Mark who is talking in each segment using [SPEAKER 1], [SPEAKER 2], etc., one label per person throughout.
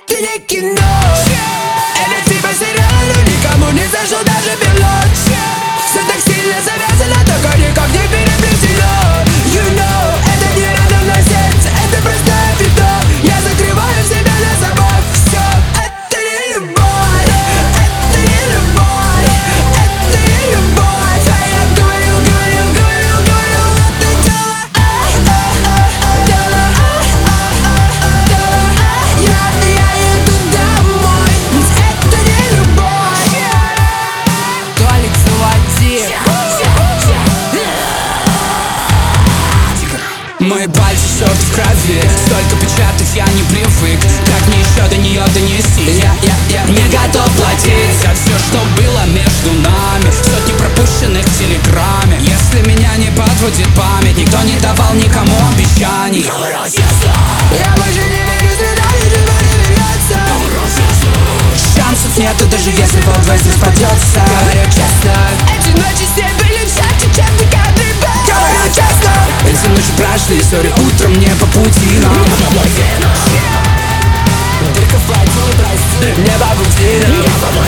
[SPEAKER 1] это не кино. Это типа сериал, но никому не зашел даже пилот. Все так сильно завязано, только никак не переплетено. You know, это не рядом на сердце, это просто видно. Я закрываю себя на замок. Все, это не любовь, это не любовь, это не любовь. А я говорил, это дело, я иду домой, ведь это не любовь. Толик, заводи. Мои пальцы стерты в крови, столько печатать я не привык. Как мне еще до нее донести? Я не готов платить за все, что было между нами. Сотни пропущенных в телеграме. Если меня не подводит память, никто не давал никому обещаний. Я больше не верю, среда ничего не вернется. Шансов нету, даже если World West распадется. Говорю честно, эти ночи все были чаще, чем декабрь был. Говорю честно, эти ночи прошли, сори, утром не по пути нам. Только в платье, прости, не по пути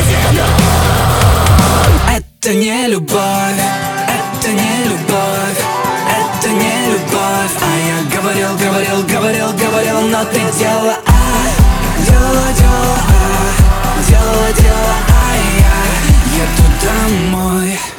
[SPEAKER 1] нам. Это не любовь, это не любовь, это не любовь. А я говорил, но ты делала, делала, я еду домой.